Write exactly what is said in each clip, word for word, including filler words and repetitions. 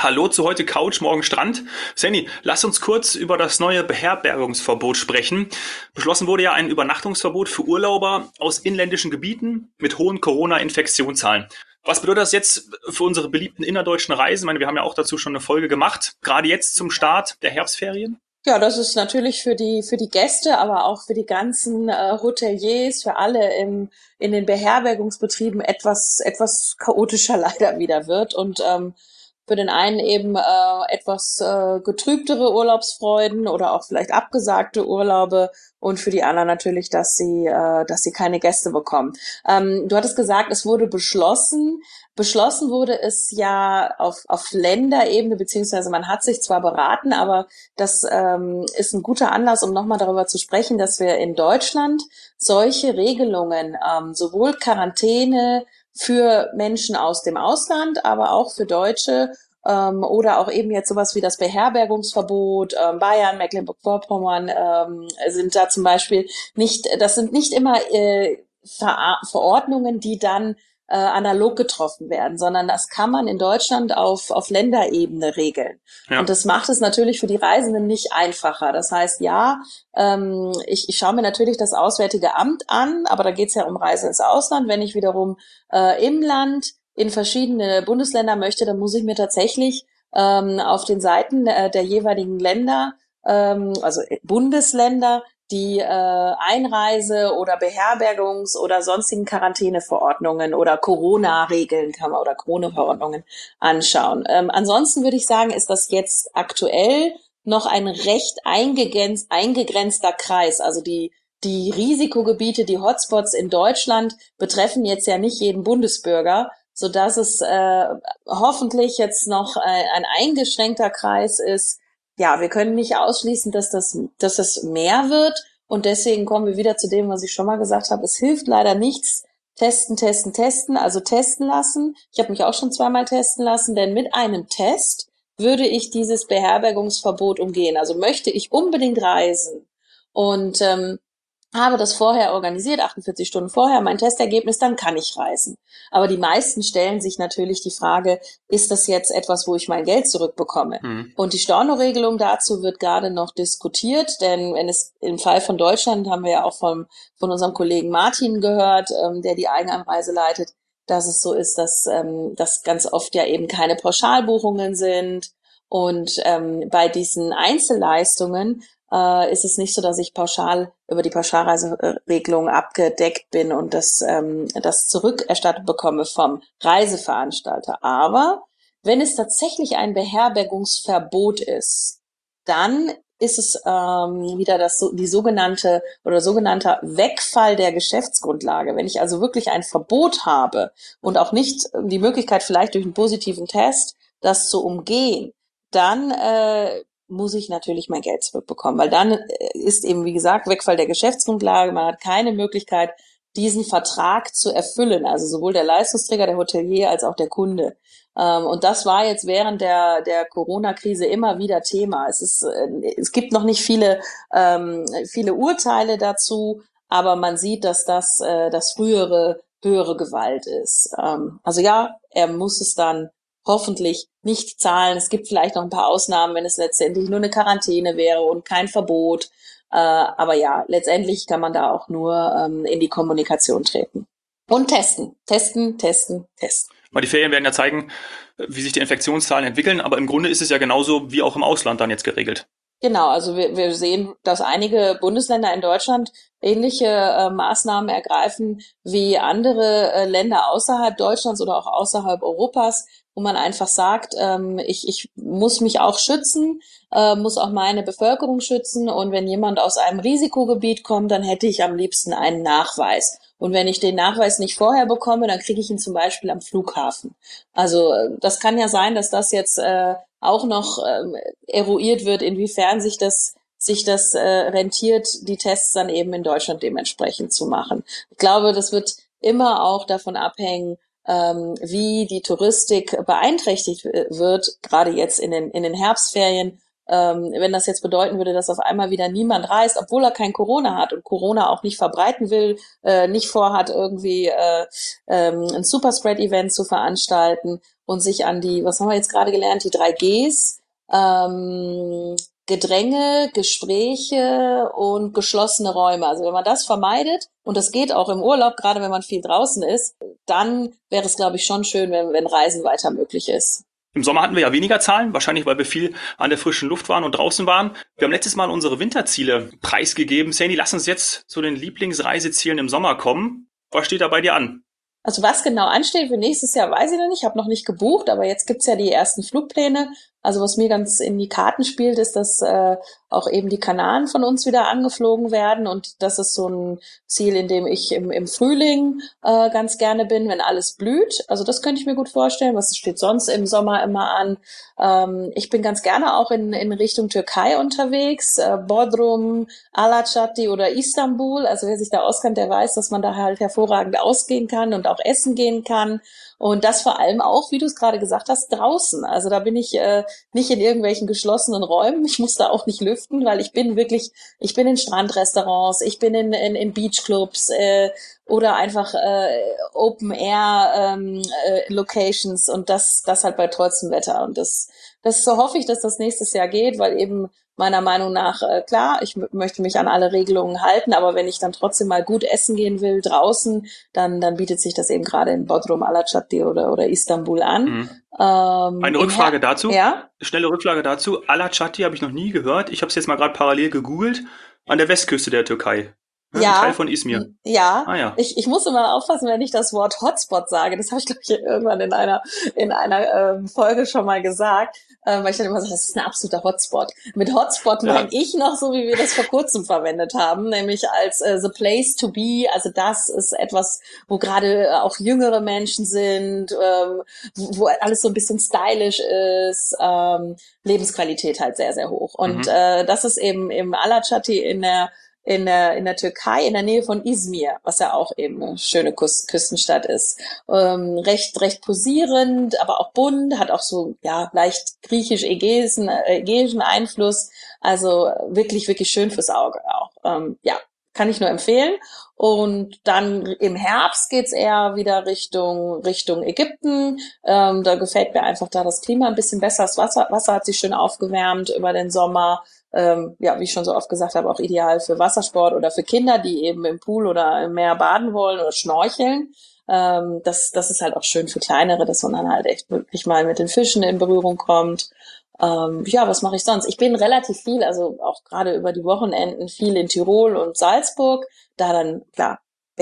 Hallo zu heute Couch, morgen Strand. Sandy, lass uns kurz über das neue Beherbergungsverbot sprechen. Beschlossen wurde ja ein Übernachtungsverbot für Urlauber aus inländischen Gebieten mit hohen Corona-Infektionszahlen. Was bedeutet das jetzt für unsere beliebten innerdeutschen Reisen? Ich meine, wir haben ja auch dazu schon eine Folge gemacht, gerade jetzt zum Start der Herbstferien. Ja, das ist natürlich für die für die Gäste, aber auch für die ganzen äh, Hoteliers, für alle im in den Beherbergungsbetrieben etwas etwas chaotischer leider wieder wird und ähm, für den einen eben äh, etwas äh, getrübtere Urlaubsfreuden oder auch vielleicht abgesagte Urlaube und für die anderen natürlich, dass sie äh, dass sie keine Gäste bekommen. Ähm, du hattest gesagt, es wurde beschlossen. Beschlossen wurde es ja auf auf Länderebene, beziehungsweise man hat sich zwar beraten, aber das ähm, ist ein guter Anlass, um nochmal darüber zu sprechen, dass wir in Deutschland solche Regelungen, ähm, sowohl Quarantäne für Menschen aus dem Ausland, aber auch für Deutsche ähm, oder auch eben jetzt sowas wie das Beherbergungsverbot, ähm, Bayern, Mecklenburg-Vorpommern ähm, sind da zum Beispiel nicht, das sind nicht immer äh, Ver Verordnungen, die dann äh, analog getroffen werden, sondern das kann man in Deutschland auf, auf Länderebene regeln. Ja. Und das macht es natürlich für die Reisenden nicht einfacher. Das heißt, ja, ähm, ich, ich schaue mir natürlich das Auswärtige Amt an, aber da geht es ja um Reisen ins Ausland. Wenn ich wiederum äh, im Land in verschiedene Bundesländer möchte, dann muss ich mir tatsächlich ähm, auf den Seiten äh, der jeweiligen Länder, ähm, also Bundesländer, die äh, Einreise- oder Beherbergungs- oder sonstigen Quarantäneverordnungen oder Corona-Regeln kann man oder Corona-Verordnungen anschauen. Ähm, ansonsten würde ich sagen, ist das jetzt aktuell noch ein recht eingegrenzt, eingegrenzter Kreis. Also die die Risikogebiete, die Hotspots in Deutschland betreffen jetzt ja nicht jeden Bundesbürger, so dass es äh, hoffentlich jetzt noch ein, ein eingeschränkter Kreis ist. Ja, wir können nicht ausschließen, dass das, dass das mehr wird. Und deswegen kommen wir wieder zu dem, was ich schon mal gesagt habe. Es hilft leider nichts. Testen, testen, testen. Also testen lassen. Ich habe mich auch schon zweimal testen lassen, denn mit einem Test würde ich dieses Beherbergungsverbot umgehen. Also möchte ich unbedingt reisen und ähm, habe das vorher organisiert, achtundvierzig Stunden vorher, mein Testergebnis, dann kann ich reisen. Aber die meisten stellen sich natürlich die Frage, ist das jetzt etwas, wo ich mein Geld zurückbekomme? Mhm. Und die Stornoregelung dazu wird gerade noch diskutiert, denn wenn es im Fall von Deutschland, haben wir ja auch vom, von unserem Kollegen Martin gehört, ähm, der die Eigenanreise leitet, dass es so ist, dass ähm, das ganz oft ja eben keine Pauschalbuchungen sind. Und ähm, bei diesen Einzelleistungen äh, ist es nicht so, dass ich pauschal über die Pauschalreiseregelung abgedeckt bin und das, ähm, das zurückerstattet bekomme vom Reiseveranstalter. Aber wenn es tatsächlich ein Beherbergungsverbot ist, dann ist es ähm, wieder das die sogenannte oder sogenannter Wegfall der Geschäftsgrundlage. Wenn ich also wirklich ein Verbot habe und auch nicht die Möglichkeit, vielleicht durch einen positiven Test das zu umgehen, dann äh, muss ich natürlich mein Geld zurückbekommen, weil dann ist eben, wie gesagt, Wegfall der Geschäftsgrundlage. Man hat keine Möglichkeit, diesen Vertrag zu erfüllen, also sowohl der Leistungsträger, der Hotelier als auch der Kunde. Und das war jetzt während der der Corona-Krise immer wieder Thema. Es ist, es gibt noch nicht viele ähm, viele Urteile dazu, aber man sieht, dass das äh, das frühere höhere Gewalt ist. Ähm, also ja, er muss es dann hoffentlich nicht zahlen. Es gibt vielleicht noch ein paar Ausnahmen, wenn es letztendlich nur eine Quarantäne wäre und kein Verbot. Äh, aber ja, letztendlich kann man da auch nur ähm, in die Kommunikation treten. Und testen, testen, testen, testen. Weil die Ferien werden ja zeigen, wie sich die Infektionszahlen entwickeln, aber im Grunde ist es ja genauso wie auch im Ausland dann jetzt geregelt. Genau, also wir, wir sehen, dass einige Bundesländer in Deutschland ähnliche äh, Maßnahmen ergreifen wie andere äh, Länder außerhalb Deutschlands oder auch außerhalb Europas, wo man einfach sagt, ähm, ich, ich muss mich auch schützen, äh, muss auch meine Bevölkerung schützen und wenn jemand aus einem Risikogebiet kommt, dann hätte ich am liebsten einen Nachweis. Und wenn ich den Nachweis nicht vorher bekomme, dann kriege ich ihn zum Beispiel am Flughafen. Also das kann ja sein, dass das jetzt äh, auch noch ähm, eruiert wird, inwiefern sich das sich das äh, rentiert, die Tests dann eben in Deutschland dementsprechend zu machen. Ich glaube, das wird immer auch davon abhängen, ähm, wie die Touristik beeinträchtigt wird, gerade jetzt in den in den Herbstferien, ähm, wenn das jetzt bedeuten würde, dass auf einmal wieder niemand reist, obwohl er kein Corona hat und Corona auch nicht verbreiten will, äh, nicht vorhat, irgendwie äh, ähm, ein Superspread-Event zu veranstalten und sich an die, was haben wir jetzt gerade gelernt, die drei Gs, ähm, Gedränge, Gespräche und geschlossene Räume. Also wenn man das vermeidet, und das geht auch im Urlaub, gerade wenn man viel draußen ist, dann wäre es, glaube ich, schon schön, wenn, wenn Reisen weiter möglich ist. Im Sommer hatten wir ja weniger Zahlen, wahrscheinlich weil wir viel an der frischen Luft waren und draußen waren. Wir haben letztes Mal unsere Winterziele preisgegeben. Sandy, lass uns jetzt zu den Lieblingsreisezielen im Sommer kommen. Was steht da bei dir an? Also was genau ansteht für nächstes Jahr, weiß ich noch nicht. Ich habe noch nicht gebucht, aber jetzt gibt's ja die ersten Flugpläne. Also was mir ganz in die Karten spielt, ist, dass äh, auch eben die Kanaren von uns wieder angeflogen werden. Und das ist so ein Ziel, in dem ich im, im Frühling äh, ganz gerne bin, wenn alles blüht. Also das könnte ich mir gut vorstellen. Was steht sonst im Sommer immer an? Ähm, ich bin ganz gerne auch in, in Richtung Türkei unterwegs. Äh, Bodrum, Alaçatı oder Istanbul. Also wer sich da auskennt, der weiß, dass man da halt hervorragend ausgehen kann und auch essen gehen kann. Und das vor allem auch, wie du es gerade gesagt hast, draußen. Also da bin ich äh, nicht in irgendwelchen geschlossenen Räumen. Ich muss da auch nicht lüften, weil ich bin wirklich, ich bin in Strandrestaurants, ich bin in, in, in Beachclubs äh, oder einfach äh, Open Air ähm, äh, Locations und das, das halt bei tollstem Wetter. Und das, das so hoffe ich, dass das nächstes Jahr geht, weil eben meiner Meinung nach, äh, klar, ich m- möchte mich an alle Regelungen halten, aber wenn ich dann trotzdem mal gut essen gehen will draußen, dann, dann bietet sich das eben gerade in Bodrum, Alaçatı oder, oder Istanbul an. Mhm. Ähm, Eine im Her Rückfrage dazu. ja? Schnelle Rückfrage dazu. Alaçatı habe ich noch nie gehört. Ich habe es jetzt mal gerade parallel gegoogelt. An der Westküste der Türkei. Ja, ein Teil Ja, von Izmir. m- ja. Ah ja. Ich, ich muss immer aufpassen, wenn ich das Wort Hotspot sage. Das habe ich, glaube ich, irgendwann in einer, in einer ähm, Folge schon mal gesagt, ähm, weil ich dann immer sage, das ist ein absoluter Hotspot. Mit Hotspot meine Ja. ich noch so, wie wir das vor kurzem verwendet haben, nämlich als äh, the place to be. Also das ist etwas, wo gerade auch jüngere Menschen sind, ähm, wo, wo alles so ein bisschen stylisch ist, ähm, Lebensqualität halt sehr, sehr hoch. Und Mhm. äh, das ist eben im Alaçatı in der in der, in der Türkei, in der Nähe von Izmir, was ja auch eben eine schöne Küs- Küstenstadt ist. Ähm, recht, recht posierend, aber auch bunt, hat auch so, ja, leicht griechisch-ägäischen äh, ägäischen Einfluss. Also wirklich, wirklich schön fürs Auge auch. Ähm, ja, kann ich nur empfehlen. Und dann im Herbst geht's eher wieder Richtung, Richtung Ägypten. Ähm, da gefällt mir einfach da das Klima ein bisschen besser. Das Wasser, Wasser hat sich schön aufgewärmt über den Sommer. Ähm, ja, wie ich schon so oft gesagt habe, auch ideal für Wassersport oder für Kinder, die eben im Pool oder im Meer baden wollen oder schnorcheln. Ähm, das, das ist halt auch schön für Kleinere, dass man dann halt echt wirklich mal mit den Fischen in Berührung kommt. Ähm, ja, was mache ich sonst? Ich bin relativ viel, also auch gerade über die Wochenenden viel in Tirol und Salzburg. Da dann, klar,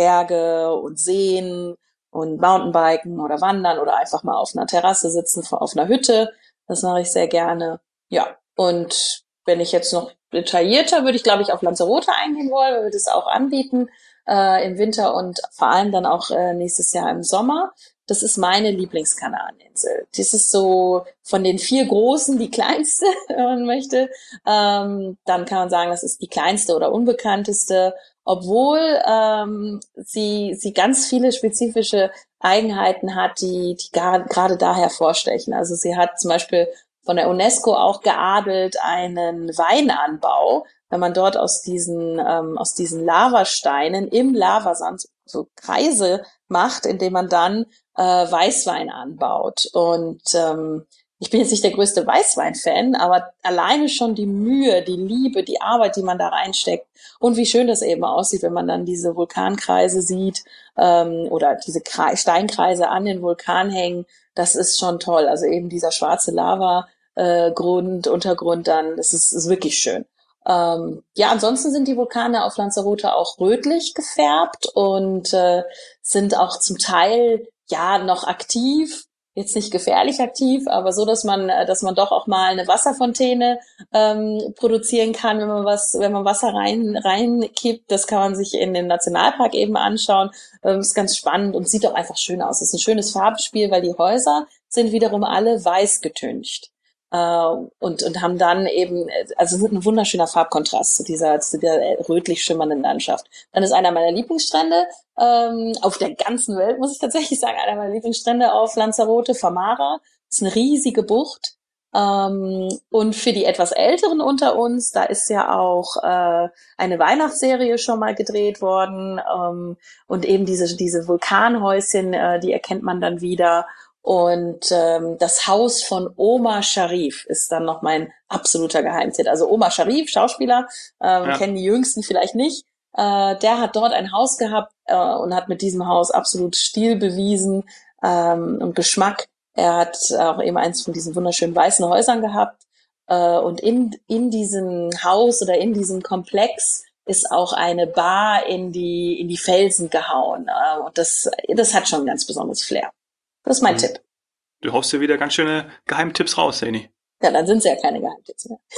Berge und Seen und Mountainbiken oder Wandern oder einfach mal auf einer Terrasse sitzen, auf einer Hütte. Das mache ich sehr gerne. Ja, und wenn ich jetzt noch detaillierter, würde ich, glaube ich, auf Lanzarote eingehen wollen, weil wir das auch anbieten äh, im Winter und vor allem dann auch äh, nächstes Jahr im Sommer. Das ist meine Lieblingskanareninsel. Das ist so von den vier großen die kleinste, wenn man möchte. Ähm, dann kann man sagen, das ist die kleinste oder unbekannteste, obwohl ähm, sie, sie ganz viele spezifische Eigenheiten hat, die, die gar, gerade da hervorstechen. Also sie hat zum Beispiel von der UNESCO auch geadelt einen Weinanbau, wenn man dort aus diesen ähm, aus diesen Lavasteinen im Lavasand so Kreise macht, indem man dann äh, Weißwein anbaut. Und ähm, ich bin jetzt nicht der größte Weißwein-Fan, aber alleine schon die Mühe, die Liebe, die Arbeit, die man da reinsteckt und wie schön das eben aussieht, wenn man dann diese Vulkankreise sieht ähm, oder diese Kre- Steinkreise an den Vulkan hängen, das ist schon toll. Also eben dieser schwarze Lava äh, Grund, Untergrund dann, das ist, ist wirklich schön. Ähm, ja, ansonsten sind die Vulkane auf Lanzarote auch rötlich gefärbt und äh, sind auch zum Teil ja noch aktiv, jetzt nicht gefährlich aktiv, aber so, dass man, äh, dass man doch auch mal eine Wasserfontäne ähm, produzieren kann, wenn man was, wenn man Wasser rein reinkippt. Das kann man sich in den Nationalpark eben anschauen. Ähm, ist ganz spannend und sieht auch einfach schön aus. Es ist ein schönes Farbspiel, weil die Häuser sind wiederum alle weiß getüncht. Äh, und, und haben dann eben, also sind ein wunderschöner Farbkontrast zu dieser, zu der rötlich schimmernden Landschaft. Dann ist einer meiner Lieblingsstrände, ähm, auf der ganzen Welt, muss ich tatsächlich sagen, einer meiner Lieblingsstrände auf Lanzarote, Famara. Das ist eine riesige Bucht, Ähm, und für die etwas Älteren unter uns, da ist ja auch äh, eine Weihnachtsserie schon mal gedreht worden. Ähm, und eben diese, diese Vulkanhäuschen, äh, die erkennt man dann wieder. Und ähm, das Haus von Omar Sharif ist dann noch mein absoluter Geheimtipp. Also Omar Sharif, Schauspieler, ähm, Ja. kennen die Jüngsten vielleicht nicht. Äh, der hat dort ein Haus gehabt äh, und hat mit diesem Haus absolut Stil bewiesen ähm, und Geschmack. Er hat auch eben eins von diesen wunderschönen weißen Häusern gehabt. Äh, und in, in diesem Haus oder in diesem Komplex ist auch eine Bar in die, in die Felsen gehauen. Äh, und das, das hat schon ein ganz besonderes Flair. Das ist mein Mhm. Tipp. Du haust dir wieder ganz schöne Geheimtipps raus, Seni. Ja, dann sind es ja keine Geheimtipps mehr.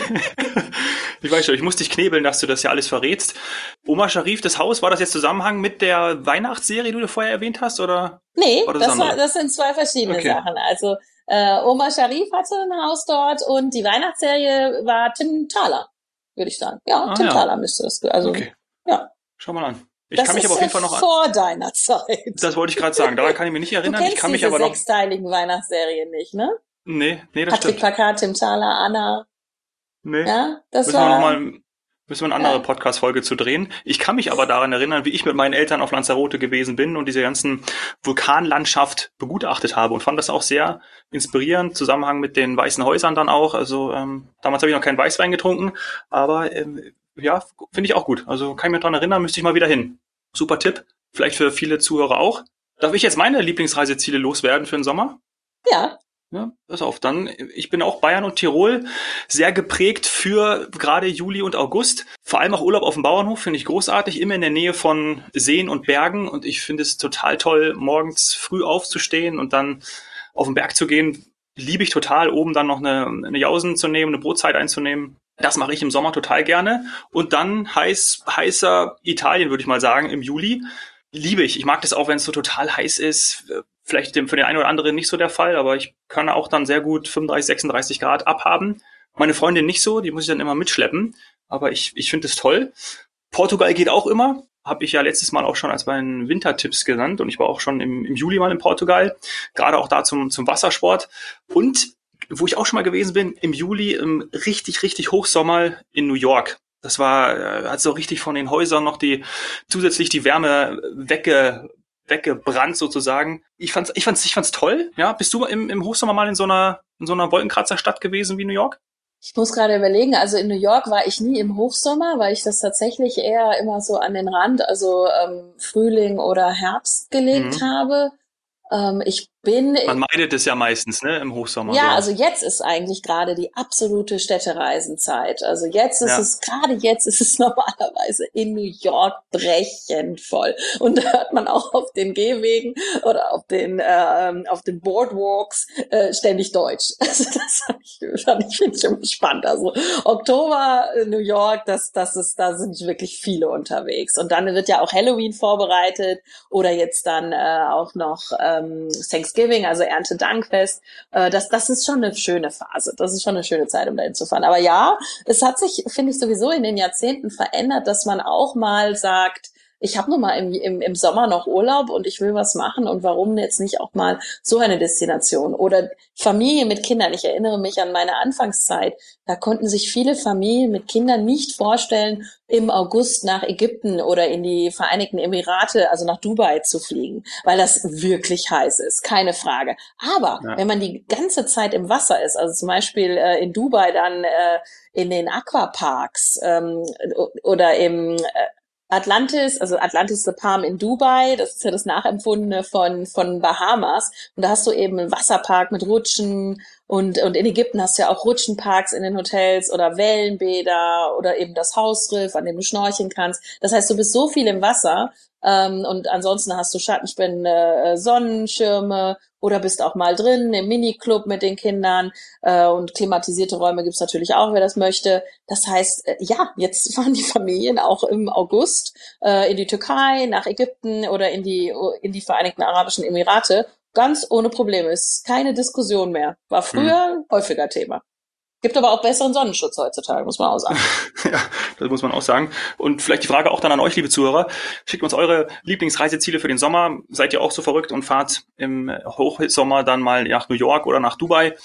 Ich weiß schon, ich muss dich knebeln, dass du das ja alles verrätst. Omar Sharif, das Haus, war das jetzt Zusammenhang mit der Weihnachtsserie, die du vorher erwähnt hast, oder? Nee, War das das, andere? war, das sind zwei verschiedene Okay. Sachen. Also äh, Omar Sharif hatte ein Haus dort und die Weihnachtsserie war Tim Thaler, würde ich sagen. Ja, Ah, Tim ja. Thaler müsste das. Also Okay, ja, schau mal an. Ich das kann mich ist aber auf jeden ja Fall noch an. vor deiner Zeit. Das wollte ich gerade sagen, daran kann ich mich nicht Du erinnern. Ich kennst kann mich diese aber noch. sechsteiligen Weihnachtsserien nicht, ne? Nee, nee, das Patrick stimmt. Plakat, Tim Thaler, Anna. Nee. Ja, das Müssen wir noch war. mal, müssen wir eine andere Ja. Podcast-Folge zu drehen. Ich kann mich aber daran erinnern, wie ich mit meinen Eltern auf Lanzarote gewesen bin und diese ganzen Vulkanlandschaft begutachtet habe und fand das auch sehr inspirierend, Zusammenhang mit den weißen Häusern dann auch. Also ähm, damals habe ich noch keinen Weißwein getrunken, aber ähm, ja, finde ich auch gut. Also kann ich mich daran erinnern, müsste ich mal wieder hin. Super Tipp, vielleicht für viele Zuhörer auch. Darf ich jetzt meine Lieblingsreiseziele loswerden für den Sommer? Ja, Ja, pass auf, dann, ich bin auch Bayern und Tirol sehr geprägt für gerade Juli und August. Vor allem auch Urlaub auf dem Bauernhof finde ich großartig, immer in der Nähe von Seen und Bergen. Und ich finde es total toll, morgens früh aufzustehen und dann auf den Berg zu gehen. Liebe ich total, oben dann noch eine, eine Jausen zu nehmen, eine Brotzeit einzunehmen. Das mache ich im Sommer total gerne. Und dann heiß, heißer Italien, würde ich mal sagen, im Juli. Liebe ich. Ich mag das auch, wenn es so total heiß ist. Vielleicht für den einen oder anderen nicht so der Fall, aber ich kann auch dann sehr gut fünfunddreißig, sechsunddreißig Grad abhaben. Meine Freundin nicht so, die muss ich dann immer mitschleppen. Aber ich, ich finde es toll. Portugal geht auch immer. Habe ich ja letztes Mal auch schon als meinen Wintertipps genannt. Und ich war auch schon im, im Juli mal in Portugal. Gerade auch da zum, zum Wassersport. Und wo ich auch schon mal gewesen bin, im Juli im richtig, richtig Hochsommer in New York. Das war, äh, hat so richtig von den Häusern noch die, zusätzlich die Wärme wegge, weggebrannt sozusagen. Ich fand's, ich fand's, ich fand's toll. Ja, bist du im, im Hochsommer mal in so einer, in so einer Wolkenkratzer-Stadt gewesen wie New York? ich muss gerade überlegen, also in New York war ich nie im Hochsommer, weil ich das tatsächlich eher immer so an den Rand, also ähm, Frühling oder Herbst gelegt Mhm. habe. Ähm, ich bin Man meidet es ja meistens, ne, im Hochsommer. Ja, so. also jetzt ist eigentlich gerade die absolute Städtereisenzeit. Also jetzt ist Ja. es, gerade jetzt ist es normalerweise in New York brechend voll. Und da hört man auch auf den Gehwegen oder auf den, ähm, auf den Boardwalks äh, ständig Deutsch. Also das fand ich, fand ich, finde ich immer spannend. Also Oktober, äh, New York, das, das ist, da sind wirklich viele unterwegs. Und dann wird ja auch Halloween vorbereitet oder jetzt dann äh, auch noch ähm, Thanksgiving, also Erntedankfest. Äh, das, das ist schon eine schöne Phase. Das ist schon eine schöne Zeit, um dahin zu fahren. Aber ja, es hat sich, finde ich, sowieso in den Jahrzehnten verändert, dass man auch mal sagt, ich habe nun mal im, im, im Sommer noch Urlaub und ich will was machen und warum jetzt nicht auch mal so eine Destination oder Familie mit Kindern. Ich erinnere mich an meine Anfangszeit. Da konnten sich viele Familien mit Kindern nicht vorstellen, im August nach Ägypten oder in die Vereinigten Emirate, also nach Dubai zu fliegen, weil das wirklich heiß ist, keine Frage. Aber Ja. wenn man die ganze Zeit im Wasser ist, also zum Beispiel äh, in Dubai dann äh, in den Aquaparks ähm, oder im äh, Atlantis, also Atlantis the Palm in Dubai, das ist ja das Nachempfundene von, von Bahamas. Und da hast du eben einen Wasserpark mit Rutschen und, und in Ägypten hast du ja auch Rutschenparks in den Hotels oder Wellenbäder oder eben das Hausriff, an dem du schnorcheln kannst. Das heißt, du bist so viel im Wasser, ähm, und ansonsten hast du schattenspendende äh, Sonnenschirme oder bist auch mal drin im Miniclub mit den Kindern, äh, und klimatisierte Räume gibt's natürlich auch, wer das möchte. Das heißt, äh, ja, jetzt fahren die Familien auch im August äh, in die Türkei, nach Ägypten oder in die in die Vereinigten Arabischen Emirate, ganz ohne Probleme. Ist keine Diskussion mehr. War früher Mhm. häufiger Thema. Gibt aber auch besseren Sonnenschutz heutzutage, muss man auch sagen. Ja, das muss man auch sagen. Und vielleicht die Frage auch dann an euch, liebe Zuhörer. Schickt uns eure Lieblingsreiseziele für den Sommer. Seid ihr auch so verrückt und fahrt im Hochsommer dann mal nach New York oder nach Dubai?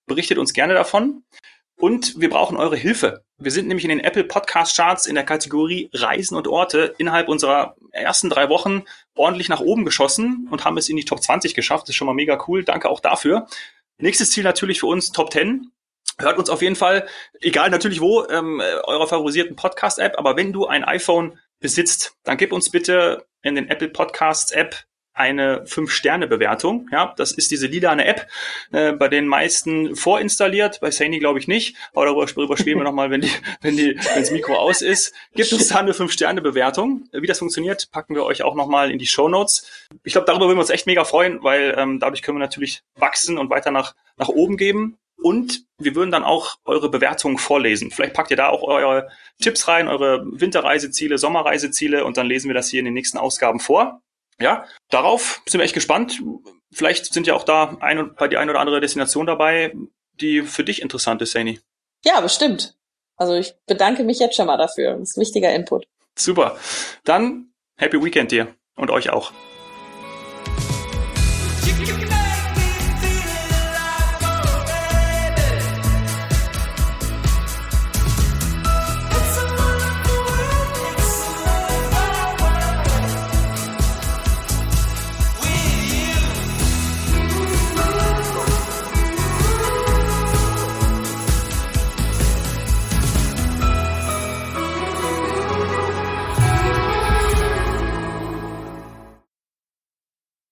Berichtet uns gerne davon. Und wir brauchen eure Hilfe. Wir sind nämlich in den Apple Podcast Charts in der Kategorie Reisen und Orte innerhalb unserer ersten drei Wochen ordentlich nach oben geschossen und haben es in die Top zwanzig geschafft. Das ist schon mal mega cool. Danke auch dafür. Nächstes Ziel natürlich für uns Top zehn. Hört uns auf jeden Fall, egal natürlich wo, ähm, eurer favorisierten Podcast-App. Aber wenn du ein iPhone besitzt, dann gib uns bitte in den Apple Podcasts App eine fünf Sterne Bewertung. Ja, das ist diese lilane App, äh, bei den meisten vorinstalliert, bei Saini glaube ich nicht, aber darüber, darüber sprechen wir nochmal, wenn die, wenn die, wenn das Mikro aus ist. Gibt uns da eine fünf Sterne Bewertung. Wie das funktioniert, packen wir euch auch nochmal in die Shownotes. Ich glaube, darüber würden wir uns echt mega freuen, weil ähm, dadurch können wir natürlich wachsen und weiter nach, nach oben geben. Und wir würden dann auch eure Bewertungen vorlesen. Vielleicht packt ihr da auch eure Tipps rein, eure Winterreiseziele, Sommerreiseziele, und dann lesen wir das hier in den nächsten Ausgaben vor. Ja, darauf sind wir echt gespannt. Vielleicht sind ja auch da ein, bei die ein oder andere Destination dabei, die für dich interessant ist, Saini. Ja, bestimmt. Also ich bedanke mich jetzt schon mal dafür. Das ist ein wichtiger Input. Super. Dann Happy Weekend dir und euch auch.